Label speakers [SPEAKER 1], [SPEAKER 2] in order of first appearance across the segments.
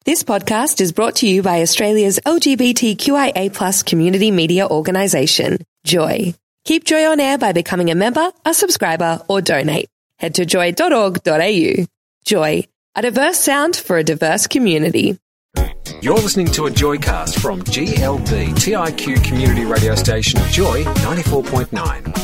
[SPEAKER 1] This podcast is brought to you by Australia's LGBTQIA+ community media organisation, Joy. Keep Joy on air by becoming a member, a subscriber, or donate. Head to joy.org.au. Joy, a diverse sound for a diverse community.
[SPEAKER 2] You're listening to a Joycast from GLB TIQ community radio station Joy 94.9.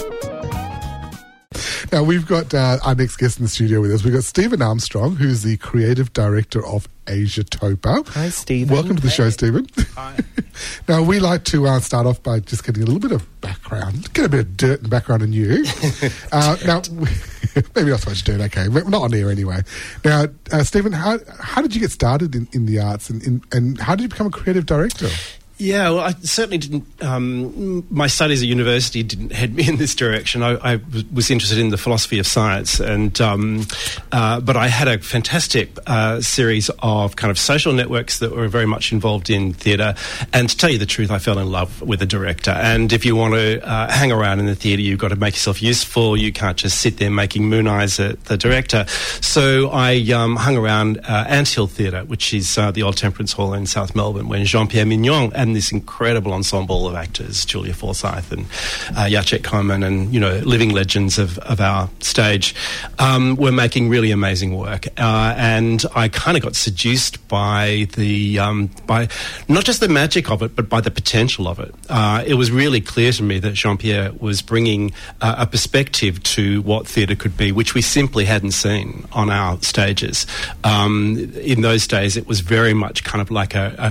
[SPEAKER 3] Now, we've got our next guest in the studio with us. We've got Stephen Armstrong, who's the creative director of Asiatopa.
[SPEAKER 4] Hi, Stephen.
[SPEAKER 3] Welcome to the show, Stephen.
[SPEAKER 4] Hi.
[SPEAKER 3] Now, we like to start off by just getting a little bit of background, get a bit of dirt and background on you. Now, maybe not so much dirt, okay, but not on air anyway. Now, Stephen, how did you get started in the arts and how did you become a creative director?
[SPEAKER 4] Yeah, well, I certainly didn't. My studies at university didn't head me in this direction. I was interested in the philosophy of science, and but I had a fantastic series of kind of social networks that were very much involved in theatre. And to tell you the truth, I fell in love with a director. And if you want to hang around in the theatre, you've got to make yourself useful. You can't just sit there making moon eyes at the director. So I hung around Anthill Theatre, which is the Old Temperance Hall in South Melbourne, when Jean-Pierre Mignon and this incredible ensemble of actors, Julia Forsyth and Jacek Koman, and living legends of our stage, were making really amazing work. And I kind of got seduced by the by not just the magic of it, but by the potential of it. It was really clear to me that Jean-Pierre was bringing a perspective to what theatre could be, which we simply hadn't seen on our stages. In those days, it was very much kind of like a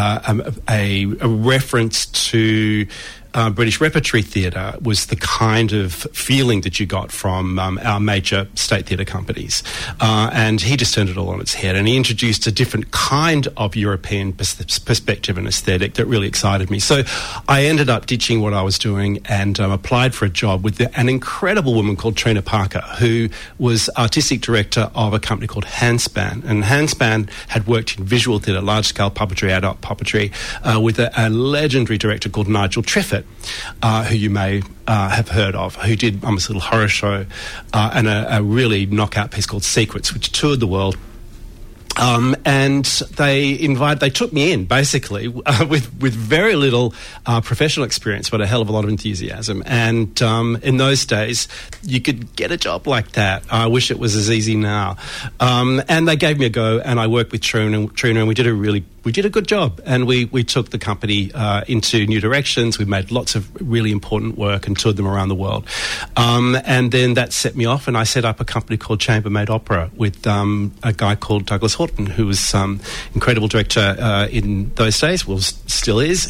[SPEAKER 4] reference to British repertory theatre was the kind of feeling that you got from our major state theatre companies. And he just turned it all on its head, and he introduced a different kind of European perspective and aesthetic that really excited me. So I ended up ditching what I was doing and applied for a job with an incredible woman called Trina Parker, who was artistic director of a company called Handspan. And Handspan had worked in visual theatre, large-scale puppetry, adult puppetry, with a legendary director called Nigel Treffett, who you may have heard of, who did Mama's Little Horror Show and a really knockout piece called Secrets, which toured the world. And they took me in basically with very little professional experience, but a hell of a lot of enthusiasm. And in those days, you could get a job like that. I wish it was as easy now. And they gave me a go, and I worked with Trina, and we did a good job, and we took the company into new directions. We made lots of really important work and toured them around the world. And then that set me off, and I set up a company called Chambermaid Opera with a guy called Douglas Horton, who was incredible director in those days, well, still is.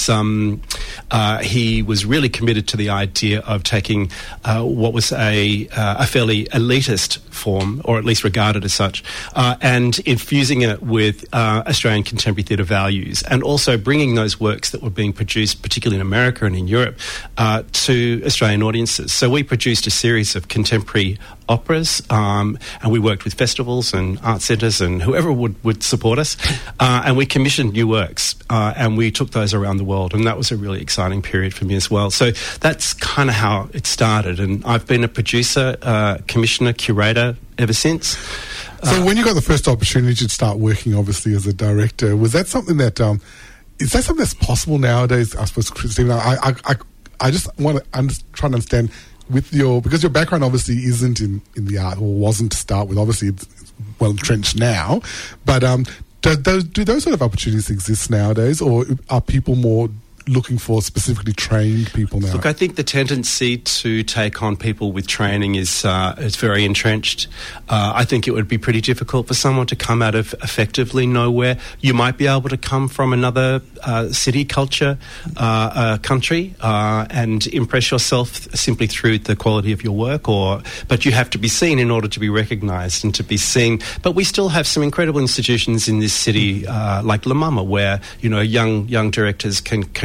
[SPEAKER 4] He was really committed to the idea of taking what was a fairly elitist form, or at least regarded as such, and infusing it with Australian contemporary theatre values, and also bringing those works that were being produced, particularly in America and in Europe, to Australian audiences. So we produced a series of contemporary operas, and we worked with festivals and art centres and whoever would support us, and we commissioned new works, and we took those around the world, and that was a really exciting period for me as well. So that's kind of how it started, and I've been a producer, commissioner, curator ever since.
[SPEAKER 3] So when you got the first opportunity to start working, obviously, as a director, was that something that is that something that's possible nowadays? I suppose, Stephen, I just want to try to understand because your background obviously isn't in the art, or wasn't to start with. Obviously, it's well entrenched now, but do those sort of opportunities exist nowadays, or are people more looking for specifically trained people now?
[SPEAKER 4] Look, I think the tendency to take on people with training is very entrenched. I think it would be pretty difficult for someone to come out of effectively nowhere. You might be able to come from another city, culture, country, and impress yourself simply through the quality of your work, but you have to be seen in order to be recognised and to be seen. But we still have some incredible institutions in this city, like La Mama, where young directors can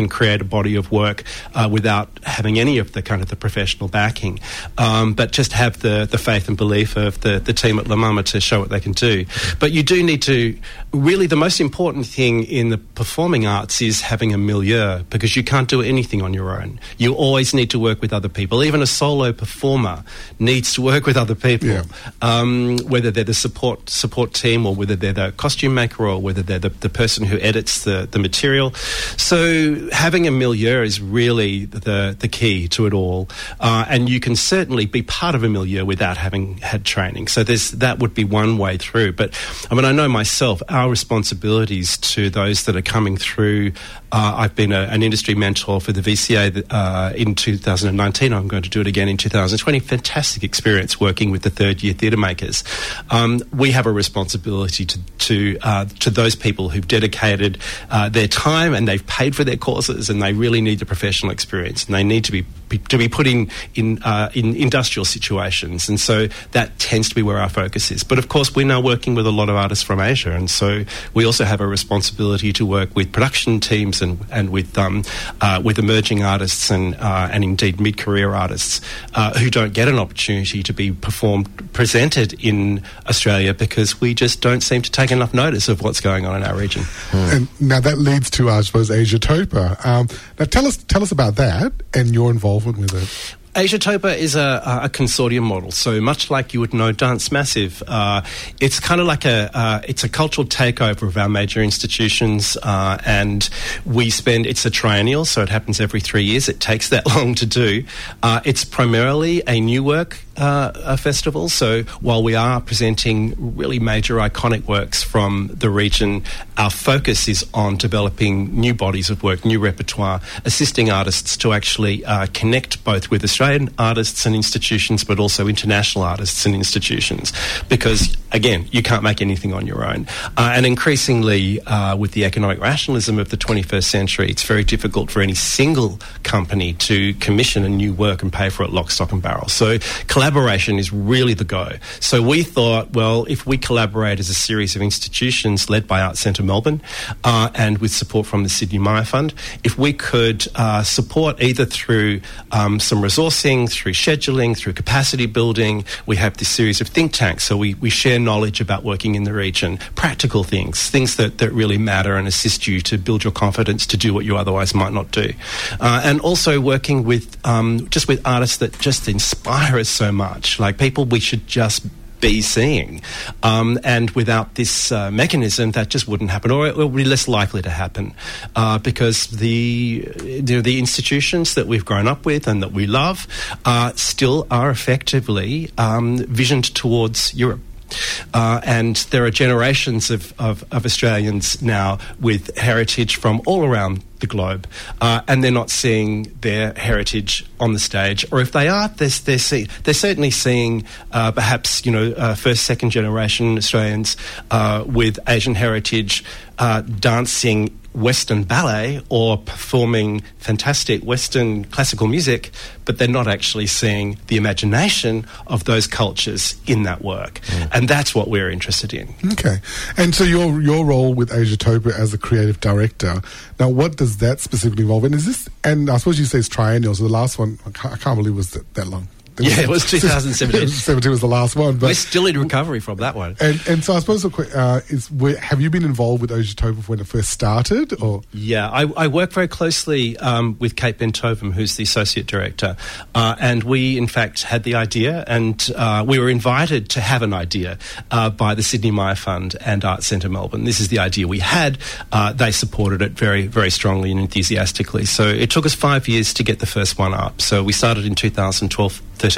[SPEAKER 4] create a body of work without having any of the kind of the professional backing, but just have the faith and belief of the team at La Mama to show what they can do. But you do need to, really the most important thing in the performing arts is having a milieu, because you can't do anything on your own. You always need to work with other people. Even a solo performer needs to work with other people, whether they're the support team, or whether they're the costume maker, or whether they're the person who edits the material. So having a milieu is really the key to it all, and you can certainly be part of a milieu without having had training. So that would be one way through. But I mean, I know myself, our responsibilities to those that are coming through. I've been an industry mentor for the VCA in 2019. I'm going to do it again in 2020. Fantastic experience working with the third-year theatre makers. We have a responsibility to those people who've dedicated their time, and they've paid for their courses, and they really need the professional experience, and they need to be put in industrial situations, and so that tends to be where our focus is. But of course, we're now working with a lot of artists from Asia, and so we also have a responsibility to work with production teams and with emerging artists and indeed mid-career artists who don't get an opportunity to be presented in Australia because we just don't seem to take enough notice of what's going on in our region.
[SPEAKER 3] And now that leads to, I suppose, Asiatopa. Now tell us about that and your involvement with it.
[SPEAKER 4] Asiatopa is a consortium model, so much like you would know Dance Massive, it's kind of like it's a cultural takeover of our major institutions, and it's a triennial, so it happens every 3 years. It takes that long to do. It's primarily a new work festival, so while we are presenting really major iconic works from the region, our focus is on developing new bodies of work, new repertoire, assisting artists to actually connect both with Australian artists and institutions, but also international artists and institutions, because again, you can't make anything on your own. And increasingly, with the economic rationalism of the 21st century, it's very difficult for any single company to commission a new work and pay for it lock, stock and barrel. So collaboration is really the go. So we thought, well, if we collaborate as a series of institutions led by Arts Centre Melbourne and with support from the Sydney Maya Fund, if we could support either through some resourcing, through scheduling, through capacity building. We have this series of think tanks, so we share knowledge about working in the region, practical things that really matter and assist you to build your confidence to do what you otherwise might not do. And also working with just with artists that just inspire us so much, like people we should just be seeing. And without this mechanism, that just wouldn't happen, or it would be less likely to happen, because the institutions that we've grown up with and that we love still are effectively visioned towards Europe. And there are generations of Australians now with heritage from all around the globe, and they're not seeing their heritage on the stage, or if they are, they're certainly seeing perhaps first, second generation Australians with Asian heritage dancing Western ballet or performing fantastic Western classical music, but they're not actually seeing the imagination of those cultures in that work. And that's what we're interested in. Okay.
[SPEAKER 3] And so your role with Asiatopa as a creative director, now what does that specifically involve? And and I suppose you say it's triennial, so the last one, I can't believe it was that long.
[SPEAKER 4] Yeah, it was 2017.
[SPEAKER 3] 2017 was the last one. But
[SPEAKER 4] we're still in recovery from that one.
[SPEAKER 3] And so I suppose have you been involved with Asiatopa when it first started? Or?
[SPEAKER 4] Yeah, I work very closely with Kate Bentovim, who's the Associate Director. And we, in fact, had the idea, and we were invited to have an idea by the Sydney Maya Fund and Arts Centre Melbourne. This is the idea we had. They supported it very, very strongly and enthusiastically. So it took us 5 years to get the first one up. So we started in 2012-13,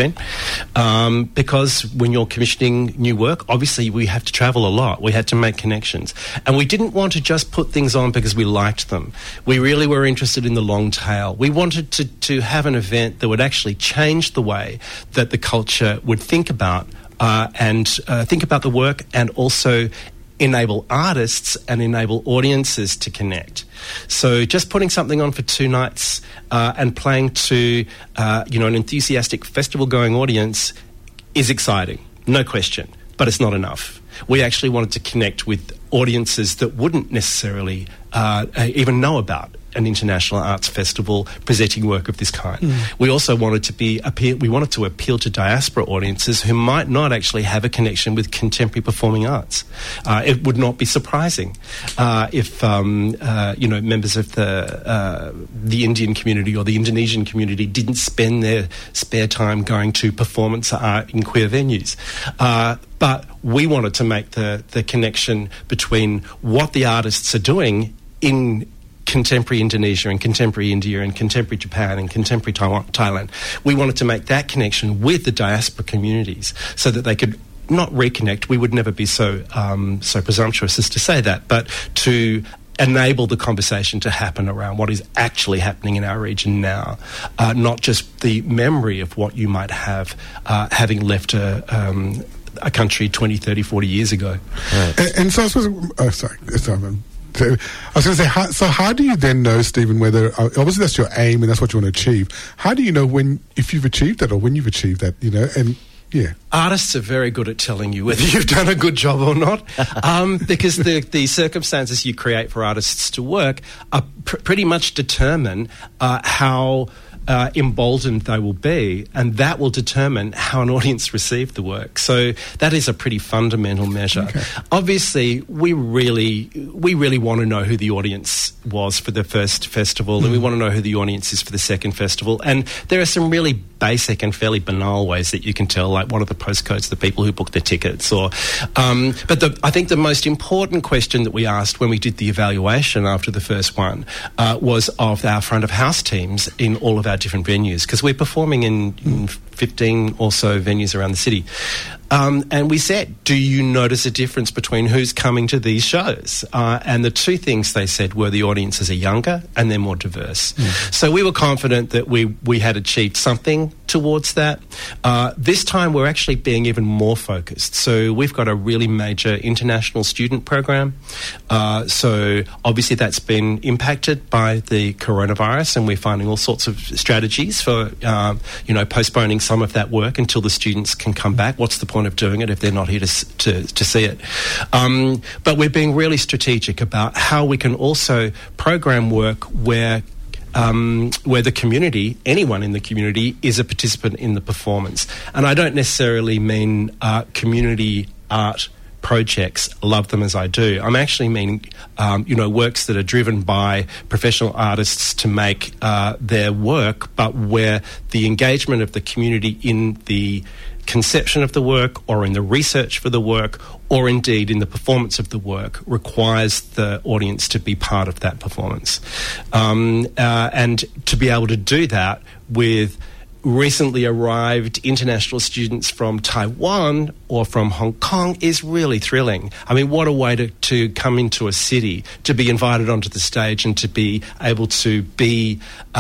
[SPEAKER 4] because when you're commissioning new work, obviously we have to travel a lot. We had to make connections. And we didn't want to just put things on because we liked them. We really were interested in the long tail. We wanted to have an event that would actually change the way that the culture would think about think about the work, and also enable artists and enable audiences to connect. So just putting something on for 2 nights and playing to an enthusiastic festival-going audience is exciting, no question, but it's not enough. We actually wanted to connect with audiences that wouldn't necessarily even know about an international arts festival presenting work of this kind. We also wanted to appeal to diaspora audiences who might not actually have a connection with contemporary performing arts. It would not be surprising if members of the Indian community or the Indonesian community didn't spend their spare time going to performance art in queer venues. But we wanted to make the connection between what the artists are doing in contemporary Indonesia and contemporary India and contemporary Japan and contemporary Thailand. We wanted to make that connection with the diaspora communities so that they could not reconnect. We would never be so presumptuous as to say that, but to enable the conversation to happen around what is actually happening in our region now, not just the memory of what you might have having left a country 20, 30, 40 years ago.
[SPEAKER 3] Right. And so I suppose... I was going to say, how do you then know, Stephen, whether, obviously that's your aim and that's what you want to achieve, how do you know if you've achieved that or when you've achieved that, and... Yeah.
[SPEAKER 4] Artists are very good at telling you whether you've done a good job or not, because the circumstances you create for artists to work are pretty much determine how emboldened they will be, and that will determine how an audience receive the work. So that is a pretty fundamental measure. Okay. Obviously, we really want to know who the audience was for the first festival, and we want to know who the audience is for the second festival. And there are some really basic and fairly banal ways that you can tell, like what are the postcodes of the people who booked their tickets, or but I think the most important question that we asked when we did the evaluation after the first one was of our front of house teams in all of our different venues, because we're performing in 15 or so venues around the city. And we said, do you notice a difference between who's coming to these shows? And the two things they said were the audiences are younger and they're more diverse. So we were confident that we had achieved something towards that. This time we're actually being even more focused. So we've got a really major international student program. So obviously that's been impacted by the coronavirus, and we're finding all sorts of strategies for, postponing some of that work until the students can come back. What's the point of doing it if they're not here to see it? But we're being really strategic about how we can also program work where the community, anyone in the community, is a participant in the performance. And I don't necessarily mean community art projects, love them as I do. I'm actually meaning, works that are driven by professional artists to make their work, but where the engagement of the community in the conception of the work or in the research for the work or indeed in the performance of the work requires the audience to be part of that performance. And to be able to do that with recently arrived international students from Taiwan or from Hong Kong is really thrilling. I mean, what a way to come into a city, to be invited onto the stage and to be able to be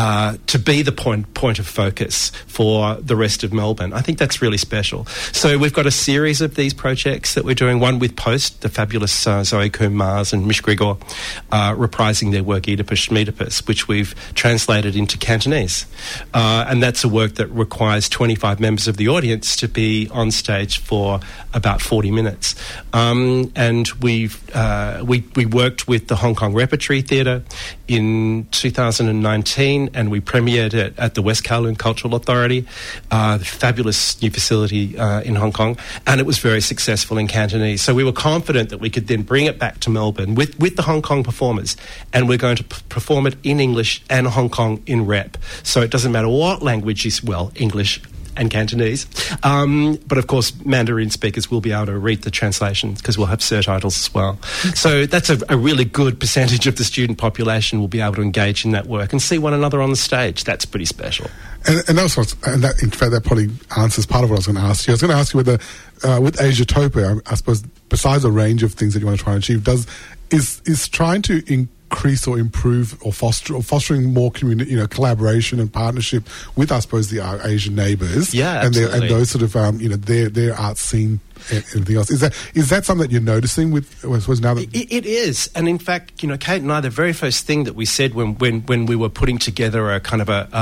[SPEAKER 4] the point of focus for the rest of Melbourne. I think that's really special. So we've got a series of these projects that we're doing, one with Post, the fabulous Zoe Coombe-Mars and Mish Grigor, reprising their work Oedipus Schmiedipus, which we've translated into Cantonese. And that's a work that requires 25 members of the audience to be on stage for about 40 minutes. And we worked with the Hong Kong Repertory Theatre in 2019, and we premiered it at the West Kowloon Cultural Authority, the fabulous new facility in Hong Kong, and it was very successful in Cantonese. So we were confident that we could then bring it back to Melbourne with the Hong Kong performers, and we're going to perform it in English and Hong Kong in rep. So it doesn't matter what language is, English and Cantonese. But of course, Mandarin speakers will be able to read the translations because we'll have surtitles as well. So that's a really good percentage of the student population will be able to engage in that work and see one another on the stage. That's pretty special. And
[SPEAKER 3] that, in fact, that probably answers part of what I was going to ask you. I was going to ask you whether, with Asiatopia, I suppose, besides the range of things that you want to try and achieve, is trying to increase or improve or fostering more community, collaboration and partnership with, I suppose, our Asian neighbours, and those sort of their art scene and everything else. Is that something that you're noticing with, I suppose, now that
[SPEAKER 4] it is? And in fact, Kate and I, the very first thing that we said when we were putting together a kind of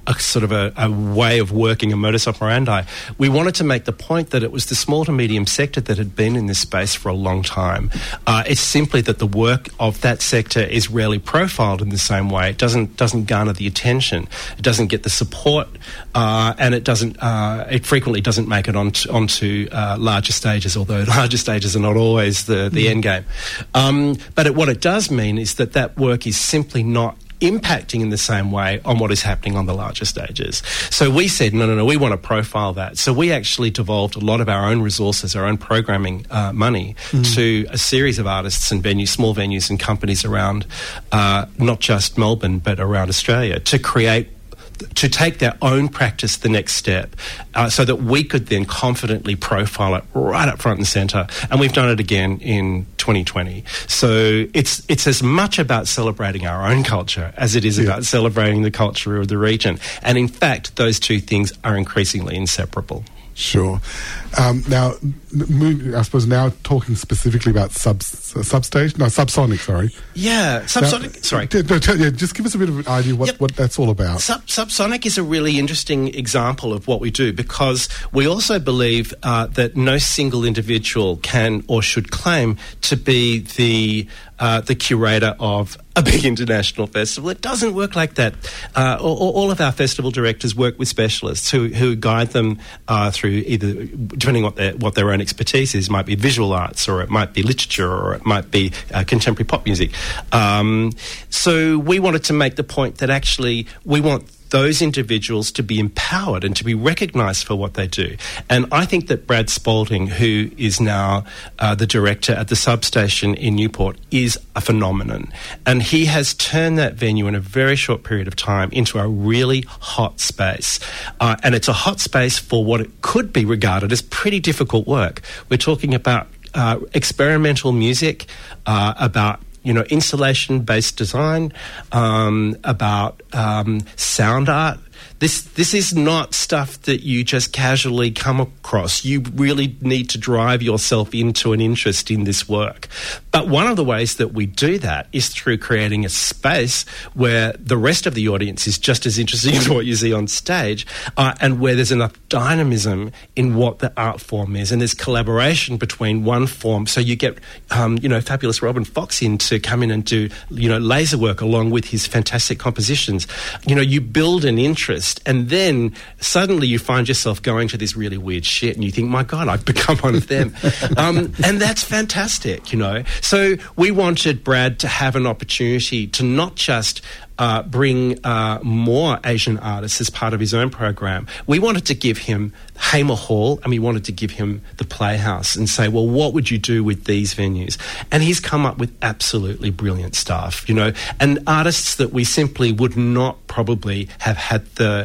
[SPEAKER 4] sort of a way of working, a modus operandi. We wanted to make the point that it was the small to medium sector that had been in this space for a long time. It's simply that the work of that sector is rarely profiled in the same way. It doesn't garner the attention. It doesn't get the support, and it frequently doesn't make it onto larger stages, although larger stages are not always the end game. But what it does mean is that work is simply not impacting in the same way on what is happening on the larger stages. So we said, no, we want to profile that. So we actually devolved a lot of our own resources, our own programming money to a series of artists and venues, small venues and companies around not just Melbourne but around Australia to take their own practice the next step, so that we could then confidently profile it right up front and centre. And we've done it again in 2020. So it's as much about celebrating our own culture as it is about celebrating the culture of the region. And in fact, those two things are increasingly inseparable.
[SPEAKER 3] Sure. Now, I suppose now talking specifically about Subsonic, sorry.
[SPEAKER 4] Yeah, Subsonic, sorry.
[SPEAKER 3] Just give us a bit of an idea what that's all about.
[SPEAKER 4] Subsonic is a really interesting example of what we do, because we also believe that no single individual can or should claim to be the curator of a big international festival. It doesn't work like that. All of our festival directors work with specialists who guide them through either, depending on what their own expertise is, might be visual arts, or it might be literature, or it might be contemporary pop music. So we wanted to make the point that actually we want those individuals to be empowered and to be recognised for what they do. And I think that Brad Spalding, who is now the director at the Substation in Newport, is a phenomenon. And he has turned that venue in a very short period of time into a really hot space. And it's a hot space for what it could be regarded as pretty difficult work. We're talking about experimental music, about installation-based design, about sound art. This is not stuff that you just casually come across. You really need to drive yourself into an interest in this work. But one of the ways that we do that is through creating a space where the rest of the audience is just as interested in what you see on stage, and where there's enough dynamism in what the art form is, and there's collaboration between one form. So you get, fabulous Robin Fox in to come in and do, laser work along with his fantastic compositions. You build an interest, and then suddenly you find yourself going to this really weird shit, and you think, my God, I've become one of them. And that's fantastic, So we wanted Brad to have an opportunity to not just bring more Asian artists as part of his own program. We wanted to give him Hamer Hall, and we wanted to give him the Playhouse and say, well, what would you do with these venues? And he's come up with absolutely brilliant stuff, and artists that we simply would not probably have had the,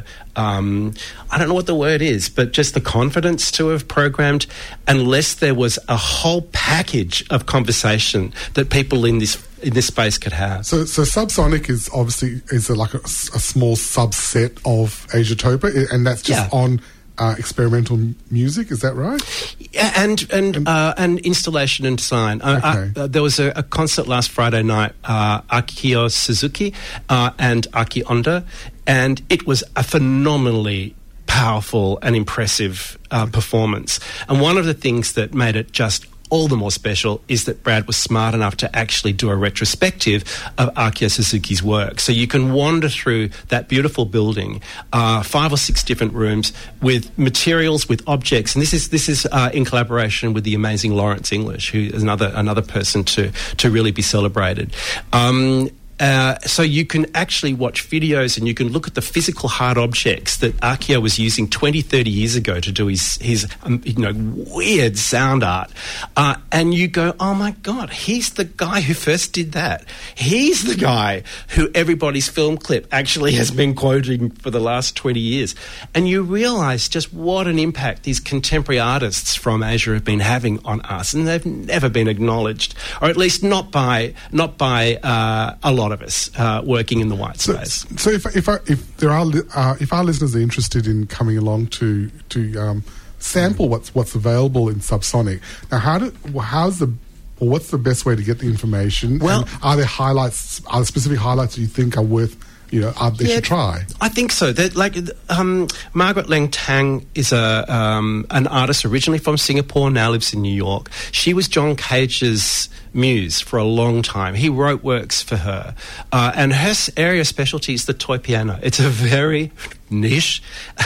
[SPEAKER 4] I don't know what the word is, but just the confidence to have programmed, unless there was a whole package of conversation that people in this space could have. So
[SPEAKER 3] Subsonic is obviously like a small subset of Asiatopa, and that's just on experimental music. Is that right?
[SPEAKER 4] Yeah, and installation and design. There was a concert last Friday night, Akio Suzuki and Aki Onda, and it was a phenomenally powerful and impressive performance. And one of the things that made it just all the more special is that Brad was smart enough to actually do a retrospective of Akio Suzuki's work. So you can wander through that beautiful building, 5 or 6 different rooms with materials, with objects, and this is in collaboration with the amazing Lawrence English, who is another person to really be celebrated. So you can actually watch videos, and you can look at the physical hard objects that Akio was using 20, 30 years ago to do his weird sound art. And you go, oh my God, he's the guy who first did that. He's the guy who everybody's film clip actually has been quoting for the last 20 years. And you realise just what an impact these contemporary artists from Asia have been having on us. And they've never been acknowledged, or at least not by a lot of us working in the white space.
[SPEAKER 3] So if our listeners are interested in coming along to sample what's available in Subsonic, now what's the best way to get the information?
[SPEAKER 4] Well,
[SPEAKER 3] and are there specific highlights that you think are worth they should try?
[SPEAKER 4] I think so. Margaret Leng Tang is an artist originally from Singapore, now lives in New York. She was John Cage's muse for a long time. He wrote works for her. And her area of specialty is the toy piano. It's a very niche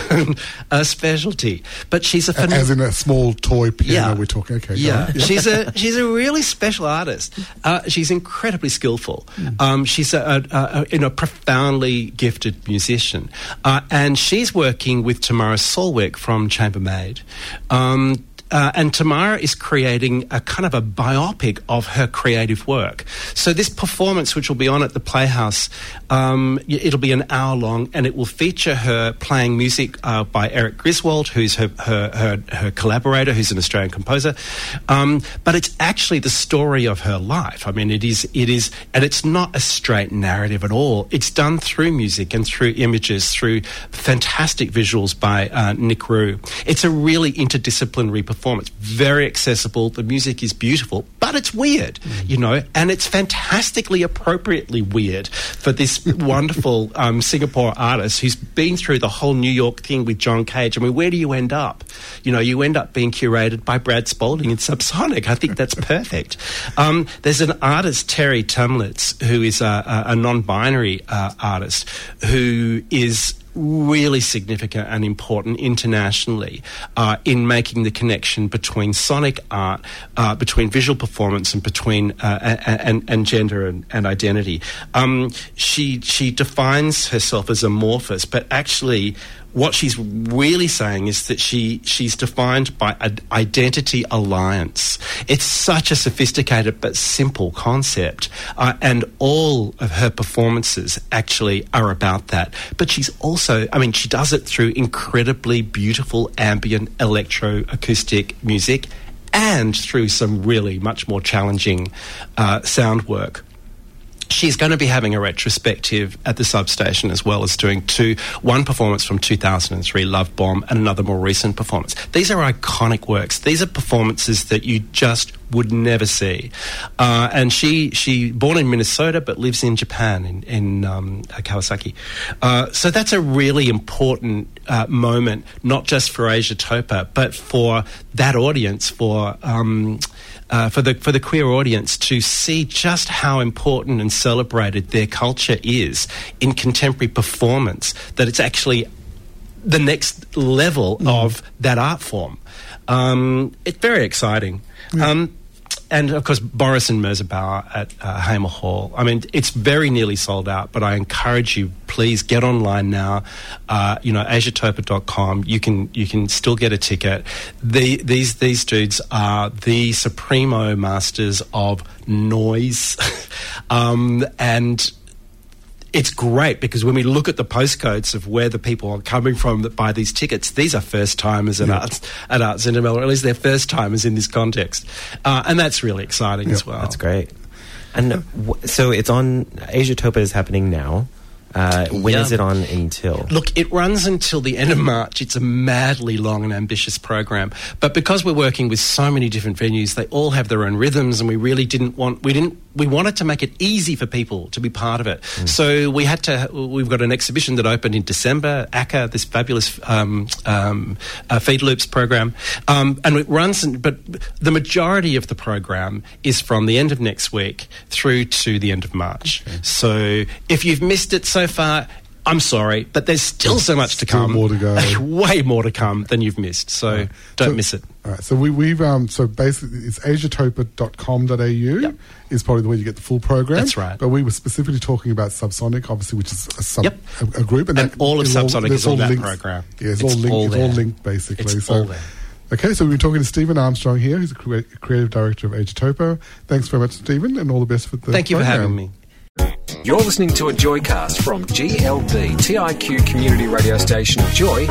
[SPEAKER 4] specialty. But she's a
[SPEAKER 3] As in a small toy piano we're talking. Okay.
[SPEAKER 4] Yeah. She's a really special artist. She's incredibly skillful. She's a profoundly gifted musician. And she's working with Tamara Solwick from Chambermaid. And Tamara is creating a kind of a biopic of her creative work. So this performance, which will be on at the Playhouse, it'll be an hour long, and it will feature her playing music by Eric Griswold, who's her collaborator, who's an Australian composer. But it's actually the story of her life. I mean, it is, and it's not a straight narrative at all. It's done through music and through images, through fantastic visuals by Nick Rue. It's a really interdisciplinary performance, very accessible. The music is beautiful, but it's weird, and it's fantastically appropriately weird for this wonderful Singapore artist who's been through the whole New York thing with John Cage. I mean, where do you end up? You end up being curated by Brad Spalding in Subsonic. I think that's perfect. There's an artist, Terry Tumlitz, who is a non-binary artist who is really significant and important internationally in making the connection between sonic art, between visual performance, and between and gender and identity. She defines herself as amorphous, but actually what she's really saying is that she's defined by an identity alliance. It's such a sophisticated but simple concept, and all of her performances actually are about that. But she's also, she does it through incredibly beautiful ambient electroacoustic music and through some really much more challenging sound work. She's going to be having a retrospective at the Substation, as well as doing one performance from 2003, Love Bomb, and another more recent performance. These are iconic works. These are performances that you just would never see. And she born in Minnesota but lives in Japan, in Kawasaki. So that's a really important moment, not just for Asiatopa, but for that audience, for the queer audience, to see just how important and celebrated their culture is in contemporary performance, that it's actually the next level of that art form. It's very exciting. And, of course, Boris and Merzabauer at Hamer Hall. It's very nearly sold out, but I encourage you, please get online now. Asiatopa.com. You can still get a ticket. These dudes are the supremo masters of noise. And it's great because when we look at the postcodes of where the people are coming from that buy these tickets, these are first-timers at Arts Centre, or at least they're first-timers in this context. And that's really exciting as well.
[SPEAKER 5] That's great. And so it's on, Asiatopa is happening now. When is it on until?
[SPEAKER 4] Look, it runs until the end of March. It's a madly long and ambitious program. But because we're working with so many different venues, they all have their own rhythms, and we really we wanted to make it easy for people to be part of it. So we've got an exhibition that opened in December, ACCA, this fabulous Feed Loops program. And it runs, but the majority of the program is from the end of next week through to the end of March. Okay. So if you've missed it so far, I'm sorry, but there's still so much to come.
[SPEAKER 3] More to go.
[SPEAKER 4] Way more to come than you've missed. So don't miss it.
[SPEAKER 3] All right. So we've so basically it's asiatopa.com.au is probably the way you get the full program.
[SPEAKER 4] That's right.
[SPEAKER 3] But we were specifically talking about Subsonic, obviously, which is a group,
[SPEAKER 4] and all of Subsonic is on that program.
[SPEAKER 3] Yeah, it's all linked basically.
[SPEAKER 4] It's all there.
[SPEAKER 3] Okay, so we've been talking to Stephen Armstrong here, who's the creative director of Asiatopa. Thanks very much, Stephen, and all the best for the
[SPEAKER 4] Thank you for having me.
[SPEAKER 2] You're listening to a Joycast from GLB, TIQ community radio station Joy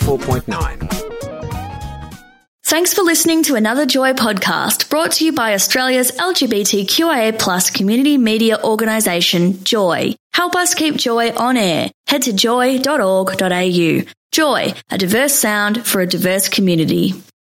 [SPEAKER 2] 94.9.
[SPEAKER 6] Thanks for listening to another Joy podcast brought to you by Australia's LGBTQIA+ community media organisation, Joy. Help us keep Joy on air. Head to joy.org.au. Joy, a diverse sound for a diverse community.